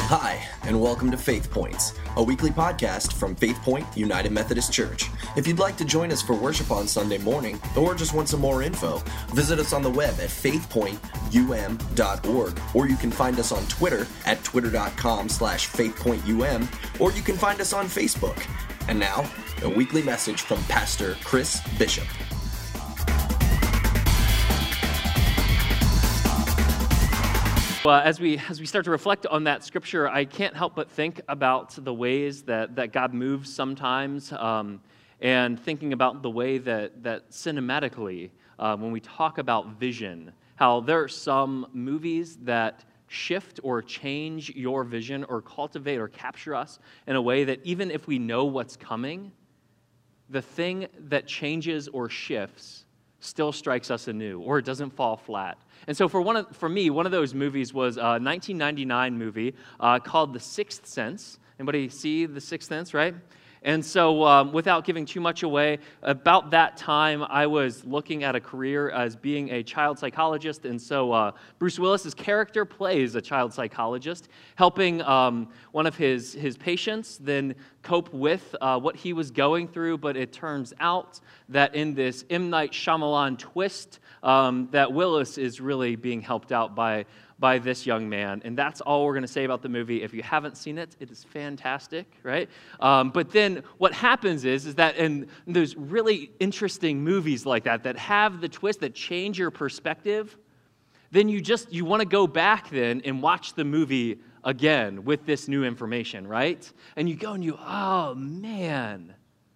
Hi, and welcome to Faith Points, a weekly podcast from Faith Point United Methodist Church. If you'd like to join us for worship on Sunday morning, or just want some more info, visit us on the web at faithpointum.org, or you can find us on Twitter at twitter.com/faithpointum, or you can find us on Facebook. And now, a weekly message from Pastor Chris Bishop. Well, as we start to reflect on that scripture, I can't help but think about the ways that God moves sometimes, and thinking about the way that cinematically, when we talk about vision, how there are some movies that shift or change your vision or cultivate or capture us in a way that even if we know what's coming, the thing that changes or shifts still strikes us anew, or it doesn't fall flat. And so for me, one of those movies was a 1999 movie called The Sixth Sense. Anybody see The Sixth Sense, right? And so without giving too much away, about that time, I was looking at a career as being a child psychologist. And so Bruce Willis's character plays a child psychologist, helping one of his patients then cope with what he was going through. But it turns out that in this M. Night Shyamalan twist, that Willis is really being helped out by this young man. And that's all we're going to say about the movie. If you haven't seen it, it is fantastic, right? But then what happens is that in those really interesting movies like that have the twist that change your perspective, then you want to go back then and watch the movie again with this new information, right? And you go and oh man,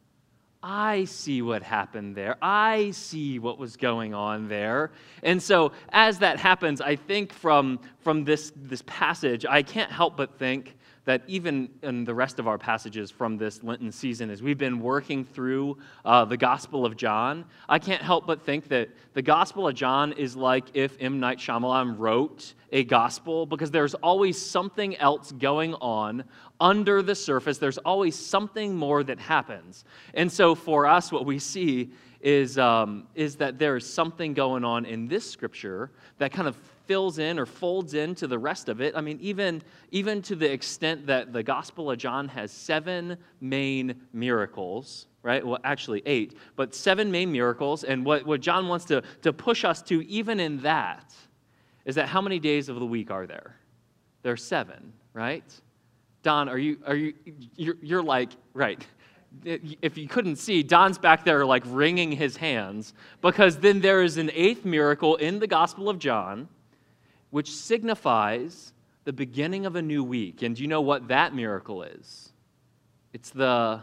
I see what happened there. I see what was going on there. And so as that happens, I think from this passage, I can't help but think that even in the rest of our passages from this Lenten season, as we've been working through the Gospel of John, I can't help but think that the Gospel of John is like if M. Night Shyamalan wrote a gospel, because there's always something else going on under the surface. There's always something more that happens. And so for us, what we see is that there is something going on in this scripture that kind of fills in or folds into the rest of it. I mean, even to the extent that the Gospel of John has 7 main miracles, right? Well, actually 8, but 7 main miracles. And what John wants to push us to, even in that, is that how many days of the week are there? There are 7, right? Don, you're like, right. If you couldn't see, Don's back there like wringing his hands, because then there is an 8th miracle in the Gospel of John, which signifies the beginning of a new week. And do you know what that miracle is? It's the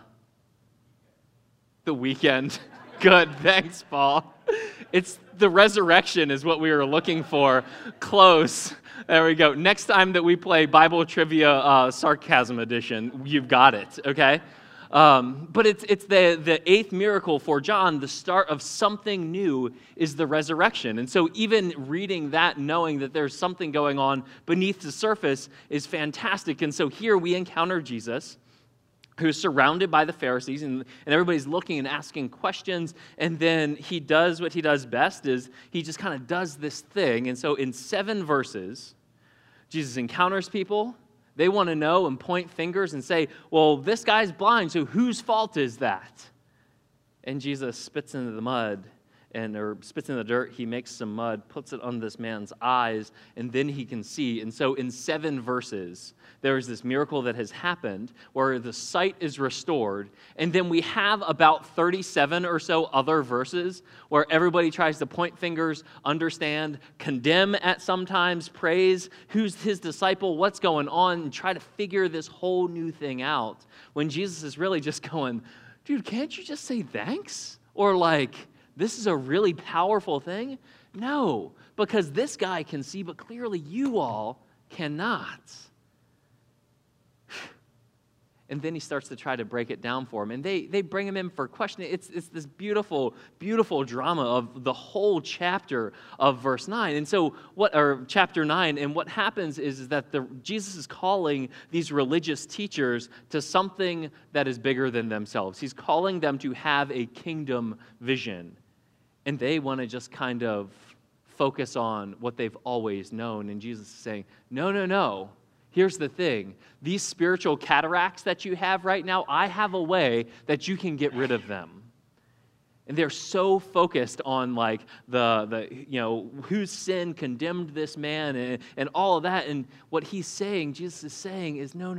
weekend. Good, thanks, Paul. It's the resurrection is what we were looking for. Close. There we go. Next time that we play Bible Trivia Sarcasm Edition, you've got it, okay? But it's the 8th miracle for John. The start of something new is the resurrection. And so even reading that, knowing that there's something going on beneath the surface is fantastic. And so here we encounter Jesus, who's surrounded by the Pharisees, and everybody's looking and asking questions, and then he does what he does best, is he just kind of does this thing. And so in 7 verses, Jesus encounters people. They want to know and point fingers and say, well, this guy's blind, so whose fault is that? And Jesus spits into the mud, or spits in the dirt. He makes some mud, puts it on this man's eyes, and then he can see. And so in 7 verses, there is this miracle that has happened where the sight is restored. And then we have about 37 or so other verses where everybody tries to point fingers, understand, condemn at sometimes, praise, who's his disciple, what's going on, and try to figure this whole new thing out. When Jesus is really just going, dude, can't you just say thanks? Or like, this is a really powerful thing? No, because this guy can see, but clearly you all cannot. And then he starts to try to break it down for him. And they bring him in for questioning. It's this beautiful, beautiful drama of the whole chapter of verse 9. And so chapter 9, and what happens is that Jesus is calling these religious teachers to something that is bigger than themselves. He's calling them to have a kingdom vision. And they want to just kind of focus on what they've always known. And Jesus is saying, no. Here's the thing. These spiritual cataracts that you have right now, I have a way that you can get rid of them. And they're so focused on like whose sin condemned this man and all of that. And what he's saying, Jesus is saying is, no.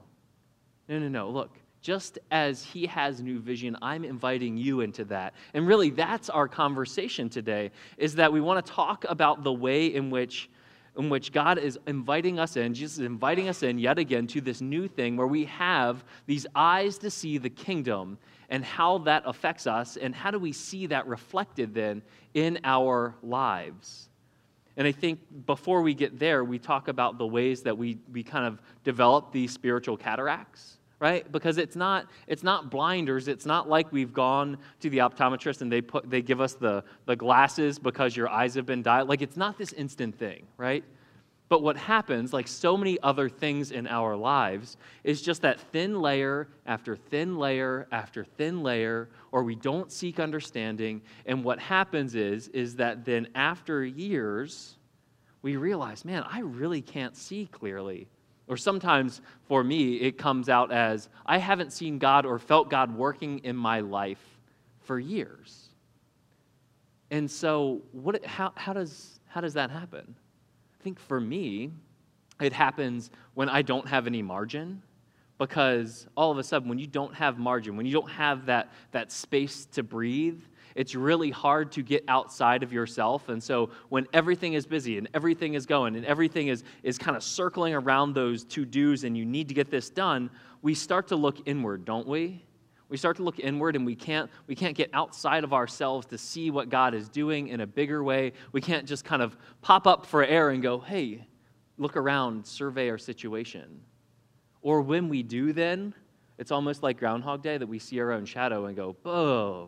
Look, just as he has new vision, I'm inviting you into that. And really, that's our conversation today, is that we want to talk about the way in which God is inviting us in, Jesus is inviting us in yet again to this new thing where we have these eyes to see the kingdom and how that affects us, and how do we see that reflected then in our lives. And I think before we get there, we talk about the ways that we kind of develop these spiritual cataracts, right? Because it's not blinders. It's not like we've gone to the optometrist and they give us the glasses because your eyes have been dilated. Like, it's not this instant thing, right? But what happens, like so many other things in our lives, is just that thin layer after thin layer after thin layer, or we don't seek understanding. And what happens is that then after years, we realize, man, I really can't see clearly. Or sometimes, for me, it comes out as, I haven't seen God or felt God working in my life for years. And so, how does that happen? I think for me, it happens when I don't have any margin, because all of a sudden, when you don't have margin, when you don't have that space to breathe, it's really hard to get outside of yourself. And so when everything is busy and everything is going and everything is kind of circling around those to-dos and you need to get this done, we start to look inward, don't we? We start to look inward, and we can't get outside of ourselves to see what God is doing in a bigger way. We can't just kind of pop up for air and go, hey, look around, survey our situation. Or when we do then, it's almost like Groundhog Day, that we see our own shadow and go, oh,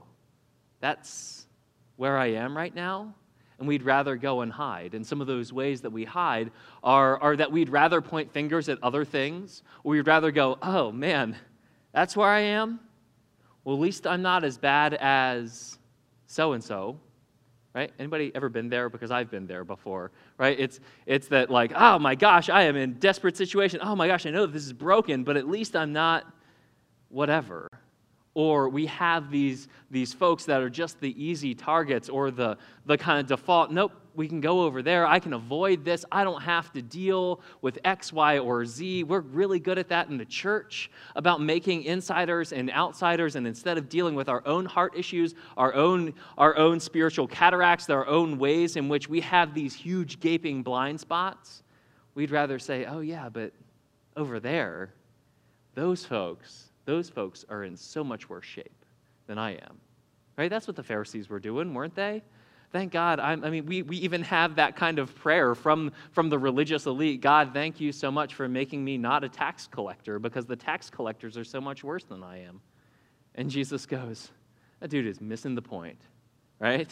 that's where I am right now, and we'd rather go and hide. And some of those ways that we hide are that we'd rather point fingers at other things, or we'd rather go, oh man, that's where I am? Well, at least I'm not as bad as so-and-so, right? Anybody ever been there? Because I've been there before, right? It's that like, oh my gosh, I am in a desperate situation. Oh my gosh, I know this is broken, but at least I'm not whatever. Or we have these folks that are just the easy targets, or the kind of default, nope, we can go over there. I can avoid this. I don't have to deal with X, Y, or Z. We're really good at that in the church, about making insiders and outsiders, and instead of dealing with our own heart issues, our own spiritual cataracts, our own ways in which we have these huge gaping blind spots, we'd rather say, oh yeah, but over there, those folks are in so much worse shape than I am. Right? That's what the Pharisees were doing, weren't they? Thank God. We even have that kind of prayer from the religious elite. God, thank you so much for making me not a tax collector, because the tax collectors are so much worse than I am. And Jesus goes, that dude is missing the point, right?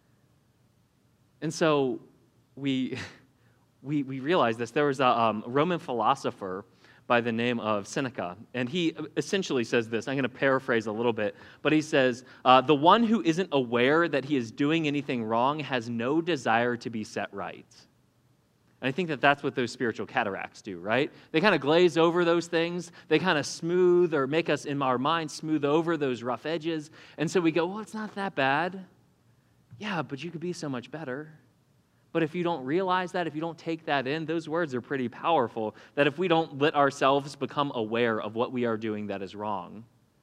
And so we realize this. There was a Roman philosopher by the name of Seneca, and he essentially says this. I'm going to paraphrase a little bit, but he says, the one who isn't aware that he is doing anything wrong has no desire to be set right. And I think that that's what those spiritual cataracts do, right? They kind of glaze over those things. They kind of smooth, or make us, in our minds, smooth over those rough edges. And so we go, well, it's not that bad. Yeah, but you could be so much better. But if you don't realize that, if you don't take that in, those words are pretty powerful, that if we don't let ourselves become aware of what we are doing that is wrong,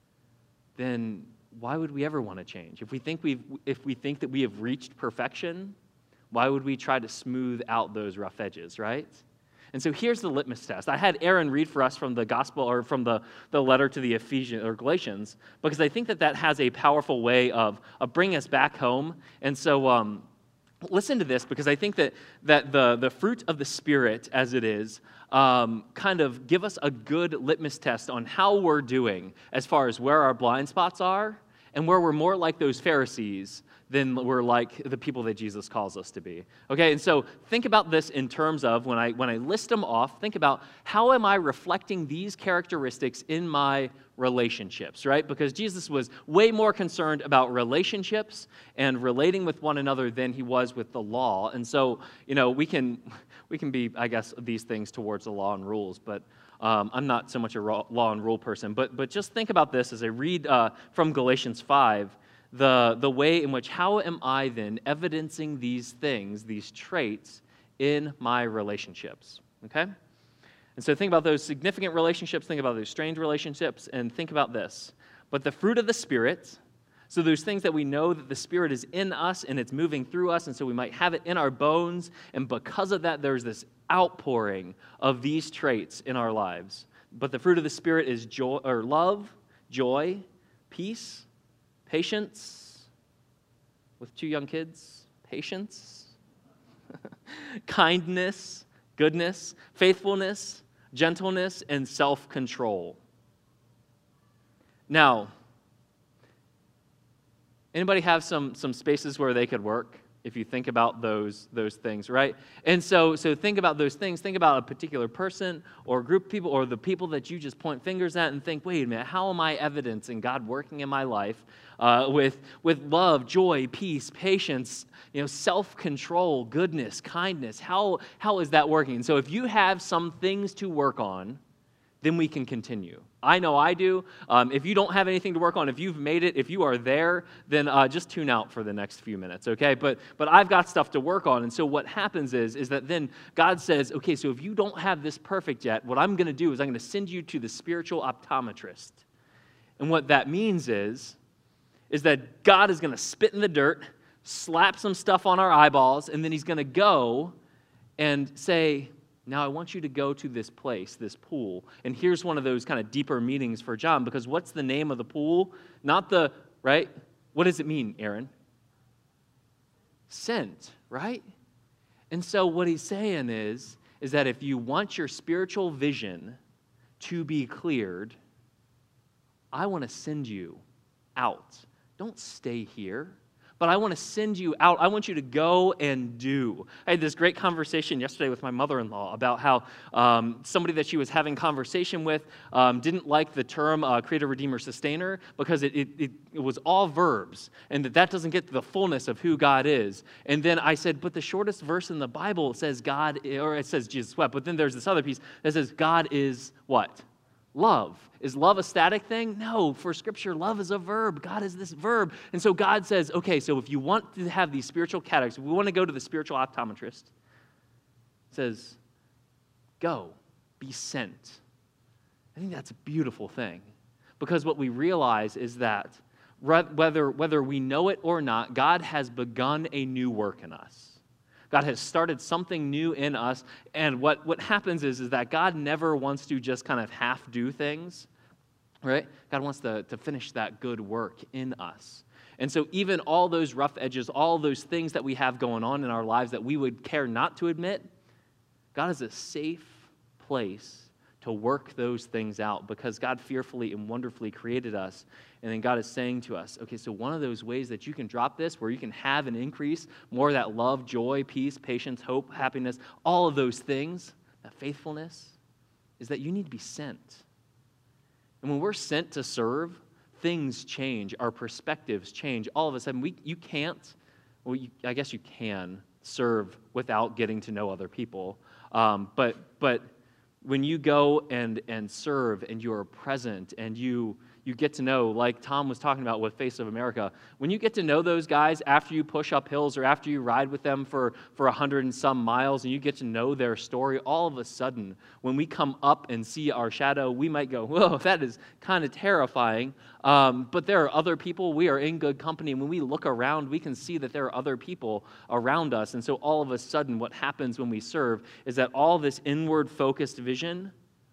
then why would we ever want to change? If we think that we have reached perfection, why would we try to smooth out those rough edges, right? And so here's the litmus test. I had Aaron read for us from the gospel, or from the letter to the Ephesians or Galatians, because I think that has a powerful way of bringing us back home. And so listen to this, because I think that the fruit of the Spirit, as it is, kind of give us a good litmus test on how we're doing as far as where our blind spots are, and where we're more like those Pharisees then we're like the people that Jesus calls us to be. Okay, and so think about this in terms of when I list them off, think about how am I reflecting these characteristics in my relationships, right? Because Jesus was way more concerned about relationships and relating with one another than he was with the law. And so, we can be, I guess, these things towards the law and rules, but I'm not so much a law and rule person. But just think about this as I read from Galatians 5, the way in which, how am I then evidencing these things, these traits, in my relationships, okay? And so think about those significant relationships, think about those strained relationships, and think about this. But the fruit of the Spirit, so those things that we know that the Spirit is in us and it's moving through us, and so we might have it in our bones, and because of that, there's this outpouring of these traits in our lives. But the fruit of the Spirit is joy, or love, joy, peace, patience, with 2 young kids, patience, kindness, goodness, faithfulness, gentleness, and self-control. Now, anybody have some spaces where they could work if you think about those things, right? And so think about those things. Think about a particular person or group of people or the people that you just point fingers at and think, wait a minute, how am I evidencing God working in my life with love, joy, peace, patience, self-control, goodness, kindness? How is that working? And so if you have some things to work on, then we can continue. I know I do. If you don't have anything to work on, if you've made it, if you are there, then just tune out for the next few minutes, okay? But I've got stuff to work on, and so what happens is that then God says, okay, so if you don't have this perfect yet, what I'm going to do is I'm going to send you to the spiritual optometrist. And what that means is that God is going to spit in the dirt, slap some stuff on our eyeballs, and then he's going to go and say, now I want you to go to this place, this pool. And here's one of those kind of deeper meanings for John, because what's the name of the pool? Right? What does it mean, Aaron? Sent, right? And so what he's saying is that if you want your spiritual vision to be cleared, I want to send you out. Don't stay here. But I want to send you out. I want you to go and do. I had this great conversation yesterday with my mother-in-law about how somebody that she was having conversation with didn't like the term Creator, Redeemer, Sustainer because it was all verbs, and that doesn't get to the fullness of who God is. And then I said, but the shortest verse in the Bible says God, or it says Jesus wept, but then there's this other piece that says God is what? Love. Is love a static thing? No, for Scripture, love is a verb. God is this verb. And so God says, okay, so if you want to have these spiritual categories, if we want to go to the spiritual optometrist, it says, go, be sent. I think that's a beautiful thing. Because what we realize is that whether we know it or not, God has begun a new work in us. God has started something new in us, and what happens is that God never wants to just kind of half do things, right? God wants to finish that good work in us. And so even all those rough edges, all those things that we have going on in our lives that we would care not to admit, God is a safe place to work those things out because God fearfully and wonderfully created us. And then God is saying to us, okay, so one of those ways that you can drop this, where you can have an increase, more of that love, joy, peace, patience, hope, happiness, all of those things, that faithfulness, is that you need to be sent. And when we're sent to serve, things change, our perspectives change. All of a sudden, I guess you can serve without getting to know other people. But when you go and serve and you are present and you get to know, like Tom was talking about with Face of America, when you get to know those guys after you push up hills or after you ride with them for 100 and some miles and you get to know their story, all of a sudden, when we come up and see our shadow, we might go, whoa, that is kind of terrifying. But there are other people. We are in good company. And when we look around, we can see that there are other people around us. And so all of a sudden, what happens when we serve is that all this inward-focused vision,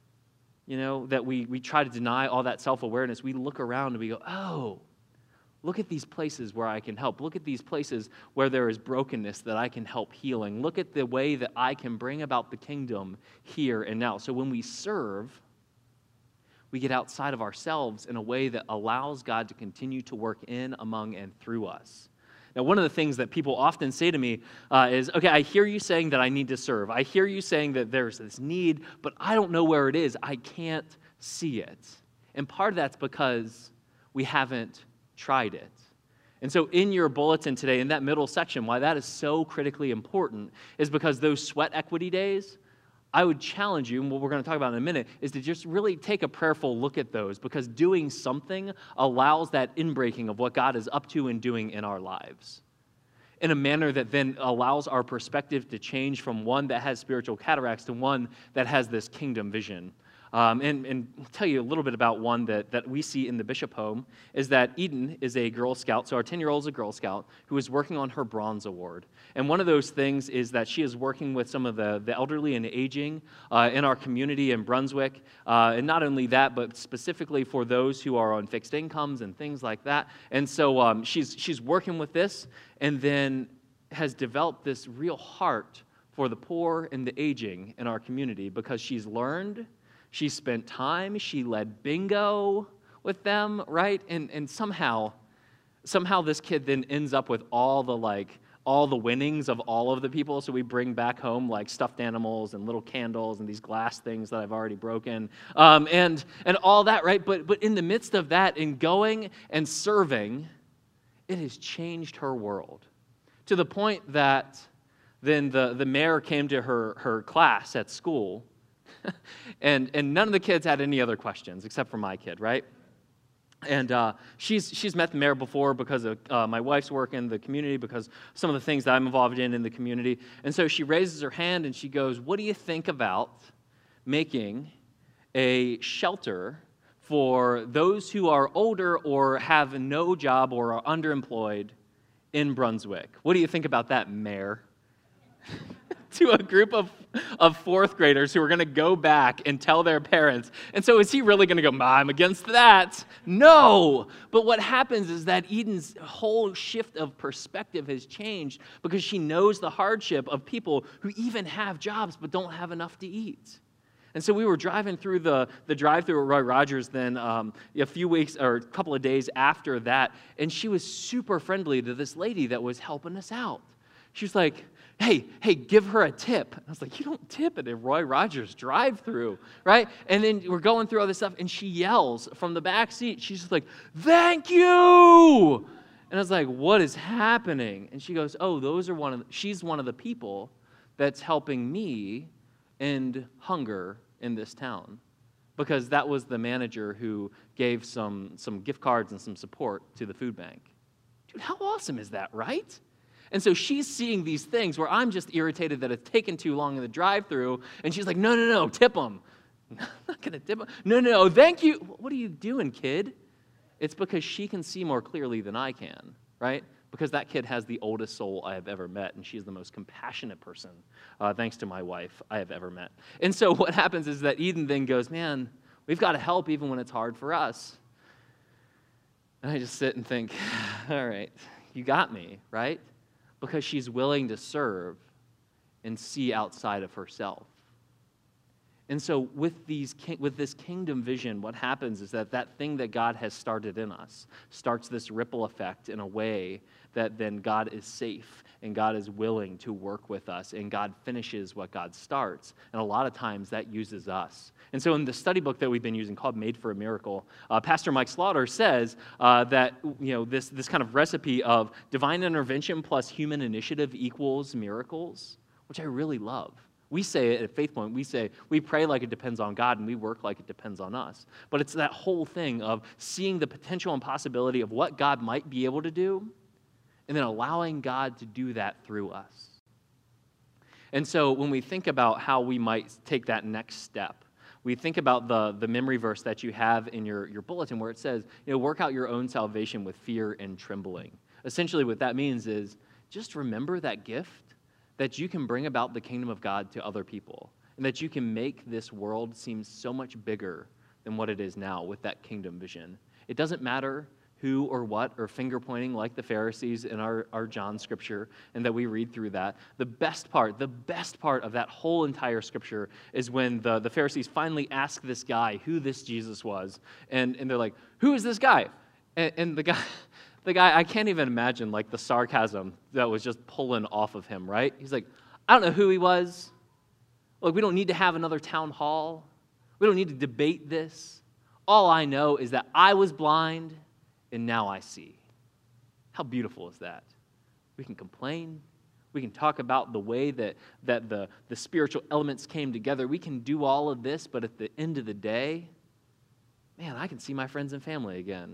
that we try to deny, all that self-awareness, we look around and we go, oh, look at these places where I can help. Look at these places where there is brokenness that I can help healing. Look at the way that I can bring about the kingdom here and now. So when we serve, we get outside of ourselves in a way that allows God to continue to work in, among, and through us. Now, one of the things that people often say to me is, okay, I hear you saying that I need to serve. I hear you saying that there's this need, but I don't know where it is. I can't see it. And part of that's because we haven't tried it. And so in your bulletin today, in that middle section, why that is so critically important is because those sweat equity days, I would challenge you, and what we're going to talk about in a minute, is to just really take a prayerful look at those, because doing something allows that inbreaking of what God is up to and doing in our lives in a manner that then allows our perspective to change from one that has spiritual cataracts to one that has this kingdom vision. And I'll tell you a little bit about one that we see in the Bishop home, is that Eden is a Girl Scout. So our 10-year-old is a Girl Scout who is working on her Bronze Award. And one of those things is that she is working with some of the elderly and aging in our community in Brunswick. And not only that, but specifically for those who are on fixed incomes and things like that. And so she's working with this, and then has developed this real heart for the poor and the aging in our community, because she's learned. She spent time, she led bingo with them, right? And somehow this kid then ends up with all the winnings of all of the people. So we bring back home like stuffed animals and little candles and these glass things that I've already broken, and all that, right? But in the midst of that, in going and serving, it has changed her world to the point that then the mayor came to her class at school. and none of the kids had any other questions except for my kid, right? And she's met the mayor before because of my wife's work in the community, because some of the things that I'm involved in the community. And so she raises her hand and she goes, "What do you think about making a shelter for those who are older or have no job or are underemployed in Brunswick? What do you think about that, Mayor?" To a group of fourth graders who are going to go back and tell their parents. And so is he really going to go, "I'm against that"? No. But what happens is that Eden's whole shift of perspective has changed because she knows the hardship of people who even have jobs but don't have enough to eat. And so we were driving through the drive-through at Roy Rogers then a few weeks or a couple of days after that, and she was super friendly to this lady that was helping us out. She was like, hey, give her a tip. And I was like, you don't tip at a Roy Rogers drive-through, right? And then we're going through all this stuff, and she yells from the back seat. She's just like, "Thank you!" And I was like, what is happening? And she goes, "Oh, she's one of the people that's helping me end hunger in this town." Because that was the manager who gave some gift cards and some support to the food bank. Dude, how awesome is that, right? And so she's seeing these things where I'm just irritated that it's taken too long in the drive-thru, and she's like, no, tip them. I'm not going to tip them. No, thank you. What are you doing, kid? It's because she can see more clearly than I can, right? Because that kid has the oldest soul I have ever met, and she's the most compassionate person, thanks to my wife, I have ever met. And so what happens is that Eden then goes, "Man, we've got to help even when it's hard for us." And I just sit and think, all right, you got me, right? Because she's willing to serve and see outside of herself. And so with this kingdom vision, what happens is that thing that God has started in us starts this ripple effect in a way that then God is safe and God is willing to work with us, and God finishes what God starts. And a lot of times that uses us. And so in the study book that we've been using called Made for a Miracle, Pastor Mike Slaughter says that this kind of recipe of divine intervention plus human initiative equals miracles, which I really love. We say it at Faith Point, we pray like it depends on God and we work like it depends on us. But it's that whole thing of seeing the potential and possibility of what God might be able to do and then allowing God to do that through us. And so when we think about how we might take that next step, we think about the memory verse that you have in your bulletin where it says, work out your own salvation with fear and trembling. Essentially what that means is just remember that gift that you can bring about the kingdom of God to other people, and that you can make this world seem so much bigger than what it is now with that kingdom vision. It doesn't matter who or what or finger pointing like the Pharisees in our John scripture, and that we read through that. The best part of that whole entire scripture is when the Pharisees finally ask this guy who this Jesus was, and they're like, "Who is this guy?" And the guy The guy, I can't even imagine like the sarcasm that was just pulling off of him, right? He's like, I don't know who he was. Look, we don't need to have another town hall. We don't need to debate this. All I know is that I was blind and now I see. How beautiful is that? We can complain. We can talk about the way that the spiritual elements came together. We can do all of this, but at the end of the day, man, I can see my friends and family again.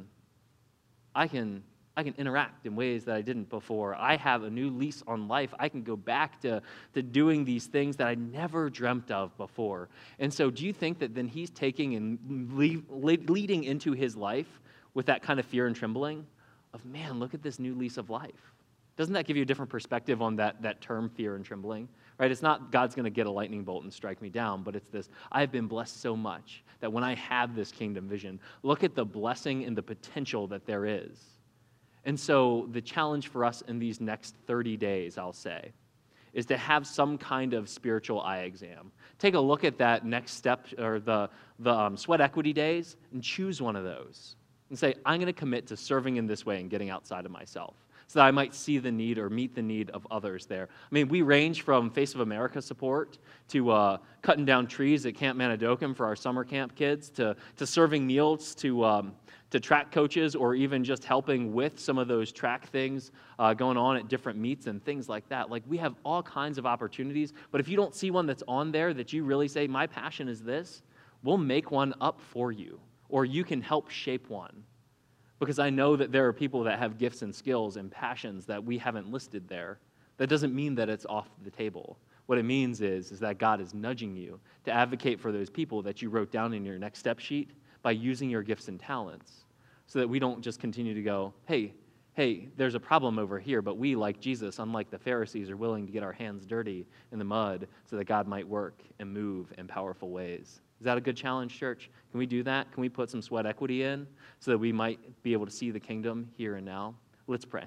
I can interact in ways that I didn't before. I have a new lease on life. I can go back to doing these things that I never dreamt of before. And so do you think that then he's taking and leading into his life with that kind of fear and trembling of, man, look at this new lease of life? Doesn't that give you a different perspective on that term, fear and trembling? Right? It's not God's going to get a lightning bolt and strike me down, but it's this, I've been blessed so much that when I have this kingdom vision, look at the blessing and the potential that there is. And so the challenge for us in these next 30 days, I'll say, is to have some kind of spiritual eye exam. Take a look at that next step, or the sweat equity days, and choose one of those. And say, I'm going to commit to serving in this way and getting outside of myself, so that I might see the need or meet the need of others there. I mean, we range from Face of America support to cutting down trees at Camp Manidokum for our summer camp kids, to serving meals to track coaches, or even just helping with some of those track things going on at different meets and things like that. Like, we have all kinds of opportunities, but if you don't see one that's on there that you really say, my passion is this, we'll make one up for you, or you can help shape one. Because I know that there are people that have gifts and skills and passions that we haven't listed there. That doesn't mean that it's off the table. What it means is that God is nudging you to advocate for those people that you wrote down in your next step sheet by using your gifts and talents, so that we don't just continue to go, hey, there's a problem over here, but we, like Jesus, unlike the Pharisees, are willing to get our hands dirty in the mud so that God might work and move in powerful ways. Is that a good challenge, church? Can we do that? Can we put some sweat equity in so that we might be able to see the kingdom here and now? Let's pray.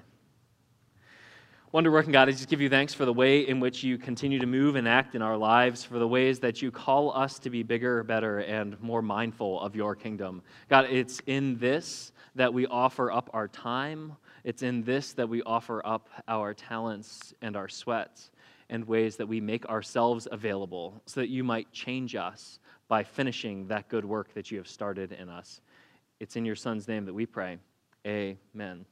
Wonder-working God, I just give you thanks for the way in which you continue to move and act in our lives, for the ways that you call us to be bigger, better, and more mindful of your kingdom. God, it's in this that we offer up our time. It's in this that we offer up our talents and our sweats, and ways that we make ourselves available so that you might change us by finishing that good work that you have started in us. It's in your Son's name that we pray. Amen.